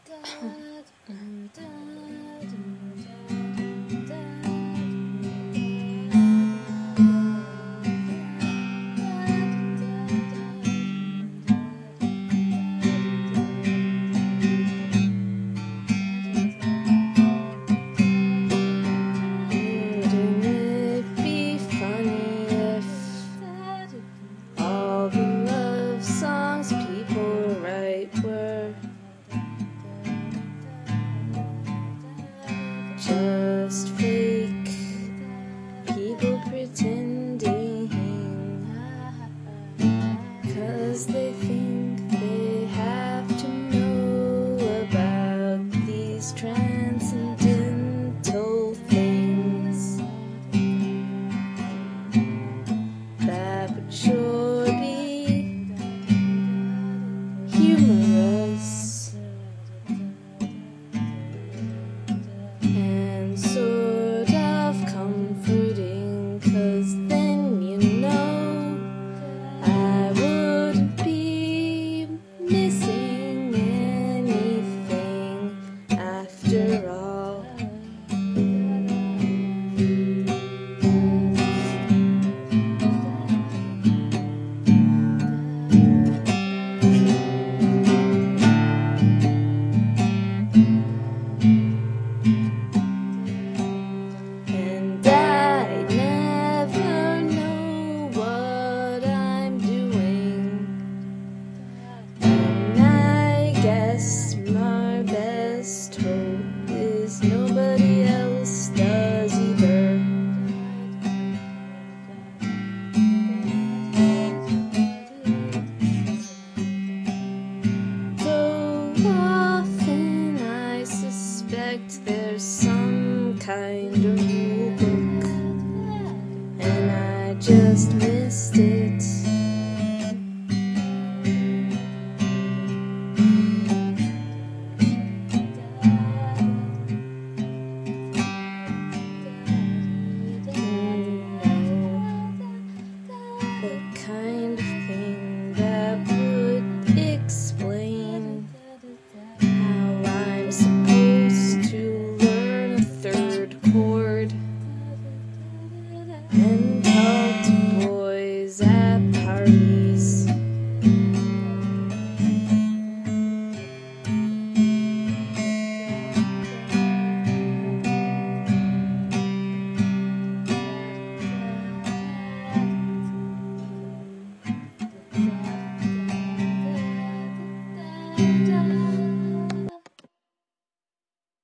Wouldn't it be funny if all the love songs people write were just fake people pretending, 'cause they think they have to know about these transcendental things that would sure be humorous and sort of comforting, 'cause then you know I wouldn't be missing anything after all. And I never know what I'm doing, and I guess my best hope is nobody else does either. Though often I suspect there's some kind of